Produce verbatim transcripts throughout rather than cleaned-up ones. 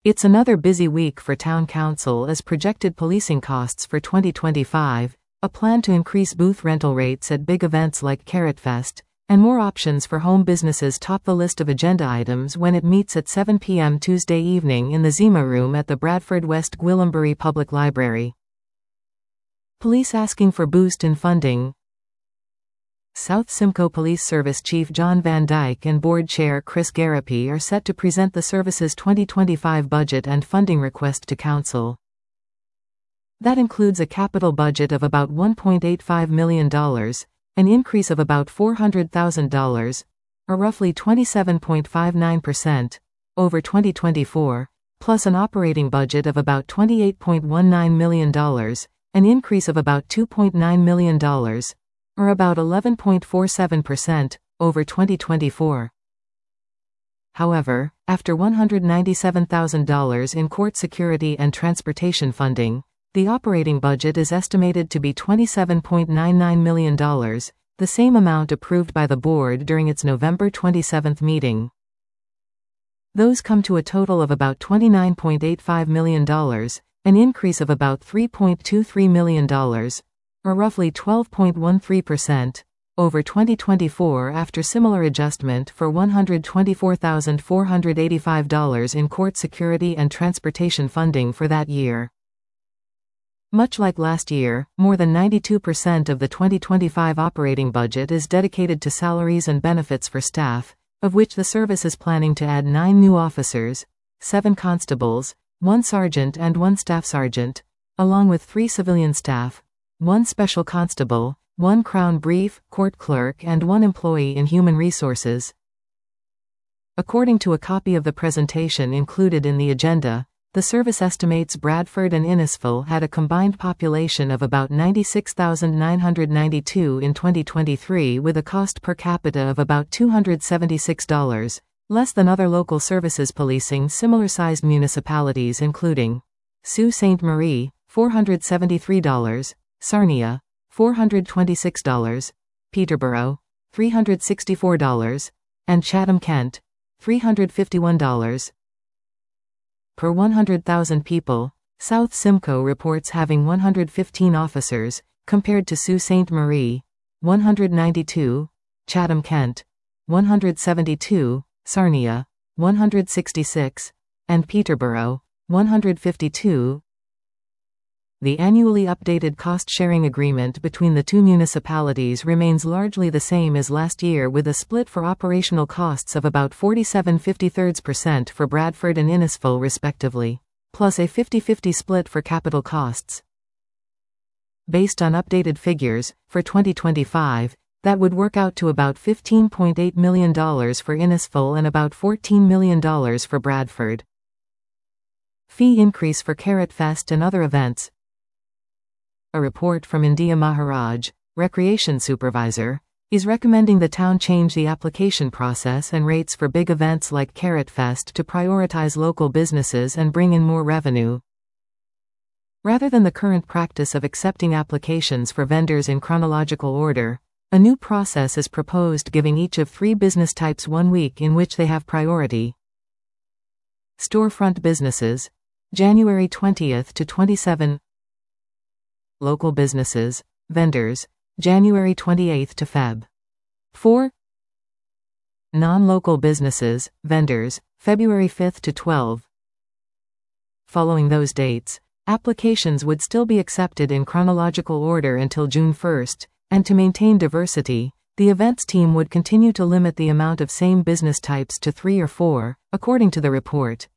It's another busy week for Town Council as projected policing costs for twenty twenty-five, a plan to increase booth rental rates at big events like Carrotfest, and more options for home businesses top the list of agenda items when it meets at seven p m Tuesday evening in the Zima Room at the Bradford West Gwillimbury Public Library. Police asking for boost in funding. South Simcoe Police Service Chief John Van Dyke and Board Chair Chris Garapi are set to present the service's twenty twenty-five budget and funding request to Council. That includes a capital budget of about one point eight five million dollars, an increase of about four hundred thousand dollars, or roughly twenty-seven point five nine percent, over twenty twenty-four, plus an operating budget of about twenty-eight point one nine million dollars, an increase of about two point nine million dollars, or about eleven point four seven percent, over twenty twenty-four. However, after one hundred ninety-seven thousand dollars in court security and transportation funding, the operating budget is estimated to be twenty-seven point nine nine million dollars, the same amount approved by the board during its November twenty-seventh meeting. Those come to a total of about twenty-nine point eight five million dollars, an increase of about three point two three million dollars, or roughly twelve point one three percent, over twenty twenty-four after similar adjustment for one hundred twenty-four thousand four hundred eighty-five dollars in court security and transportation funding for that year. Much like last year, more than ninety-two percent of the twenty twenty-five operating budget is dedicated to salaries and benefits for staff, of which the service is planning to add nine new officers, seven constables, one sergeant and one staff sergeant, along with three civilian staff, one special constable, one Crown brief, court clerk and one employee in human resources. According to a copy of the presentation included in the agenda, the service estimates Bradford and Innisfil had a combined population of about ninety-six thousand nine hundred ninety-two in twenty twenty-three with a cost per capita of about two hundred seventy-six dollars, less than other local services policing similar-sized municipalities including Sault Ste. Marie, four hundred seventy-three dollars, Sarnia, four hundred twenty-six dollars, Peterborough, three hundred sixty-four dollars, and Chatham-Kent, three hundred fifty-one dollars. Per one hundred thousand people, South Simcoe reports having one hundred fifteen officers, compared to Sault Ste. Marie, one hundred ninety-two, Chatham-Kent, one hundred seventy-two, Sarnia, one hundred sixty-six, and Peterborough, one hundred fifty-two. The annually updated cost-sharing agreement between the two municipalities remains largely the same as last year with a split for operational costs of about forty-seven fifty-three percent for Bradford and Innisfil respectively, plus a fifty-fifty split for capital costs. Based on updated figures, for twenty twenty-five, that would work out to about fifteen point eight million dollars for Innisfil and about fourteen million dollars for Bradford. Fee increase for Carrotfest and other events. A report from India Maharaj, Recreation Supervisor, is recommending the town change the application process and rates for big events like Carrotfest to prioritize local businesses and bring in more revenue. Rather than the current practice of accepting applications for vendors in chronological order, a new process is proposed giving each of three business types one week in which they have priority. Storefront businesses, January twentieth to twenty-seventh. Local businesses, vendors, January twenty-eighth to February fourth. Non-local businesses, vendors, February fifth to twelfth. Following those dates, applications would still be accepted in chronological order until June first, and to maintain diversity, the events team would continue to limit the amount of same business types to three or four, according to the report.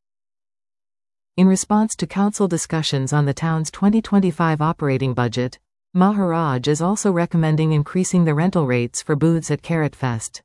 In response to council discussions on the town's twenty twenty-five operating budget, Maharaj is also recommending increasing the rental rates for booths at Carrotfest.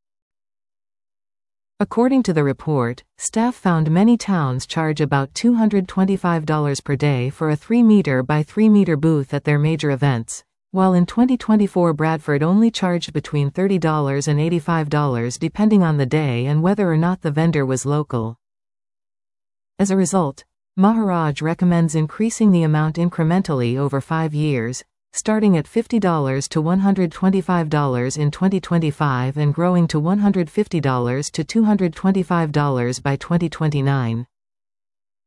According to the report, staff found many towns charge about two hundred twenty-five dollars per day for a three meter by three meter booth at their major events, while in twenty twenty-four Bradford only charged between thirty dollars and eighty-five dollars depending on the day and whether or not the vendor was local. As a result, Maharaj recommends increasing the amount incrementally over five years, starting at fifty dollars to one hundred twenty-five dollars in twenty twenty-five and growing to one hundred fifty dollars to two hundred twenty-five dollars by twenty twenty-nine.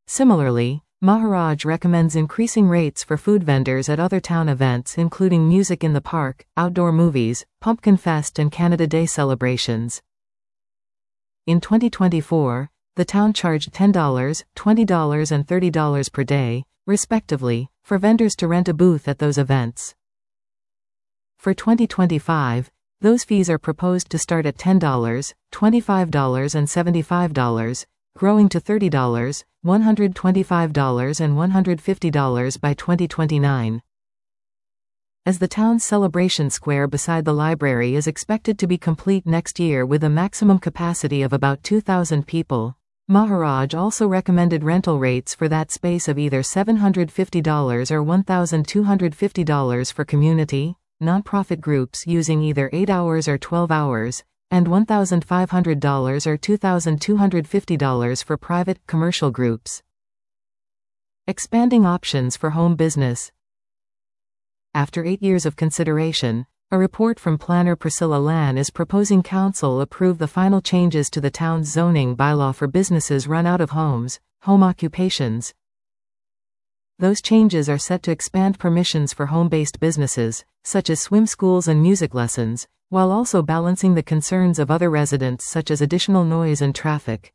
Similarly, Maharaj recommends increasing rates for food vendors at other town events including Music in the Park, outdoor movies, Pumpkin Fest and Canada Day celebrations. In twenty twenty-four, the town charged ten dollars, twenty dollars and thirty dollars per day, respectively, for vendors to rent a booth at those events. For twenty twenty-five, those fees are proposed to start at ten dollars, twenty-five dollars and seventy-five dollars, growing to thirty dollars, one hundred twenty-five dollars and one hundred fifty dollars by twenty twenty-nine. As the town's celebration square beside the library is expected to be complete next year with a maximum capacity of about two thousand people, Maharaj also recommended rental rates for that space of either seven hundred fifty dollars or one thousand two hundred fifty dollars for community, nonprofit groups using either eight hours or twelve hours, and one thousand five hundred dollars or two thousand two hundred fifty dollars for private, commercial groups. Expanding options for home business. After eight years of consideration, a report from planner Priscilla Lan is proposing council approve the final changes to the town's zoning bylaw for businesses run out of homes, home occupations. Those changes are set to expand permissions for home-based businesses, such as swim schools and music lessons, while also balancing the concerns of other residents such as additional noise and traffic.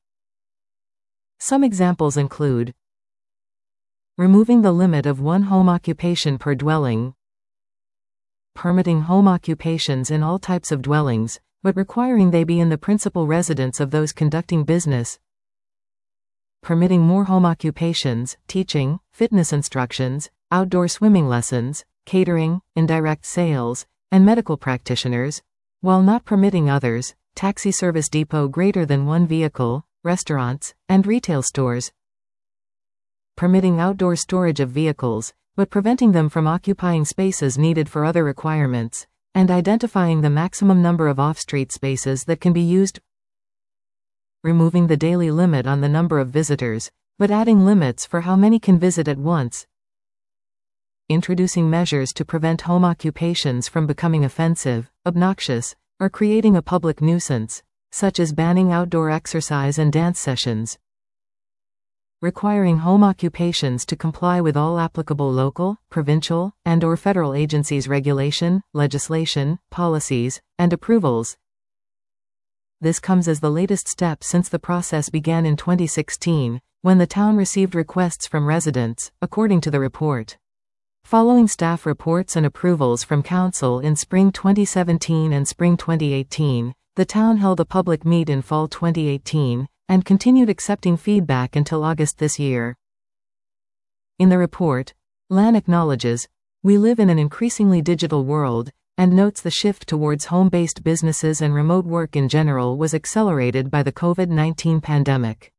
Some examples include removing the limit of one home occupation per dwelling, permitting home occupations in all types of dwellings, but requiring they be in the principal residence of those conducting business, permitting more home occupations, teaching, fitness instructions, outdoor swimming lessons, catering, indirect sales, and medical practitioners, while not permitting others, taxi service depot greater than one vehicle, restaurants, and retail stores, permitting outdoor storage of vehicles, but preventing them from occupying spaces needed for other requirements, and identifying the maximum number of off-street spaces that can be used, removing the daily limit on the number of visitors, but adding limits for how many can visit at once, introducing measures to prevent home occupations from becoming offensive, obnoxious, or creating a public nuisance, such as banning outdoor exercise and dance sessions, requiring home occupations to comply with all applicable local, provincial, and/or federal agencies' regulation, legislation, policies, and approvals. This comes as the latest step since the process began in twenty sixteen, when the town received requests from residents, according to the report. Following staff reports and approvals from council in spring twenty seventeen and spring twenty eighteen, the town held a public meet in fall twenty eighteen, and continued accepting feedback until August this year. In the report, Lan acknowledges, "We live in an increasingly digital world," and notes the shift towards home-based businesses and remote work in general was accelerated by the COVID nineteen pandemic.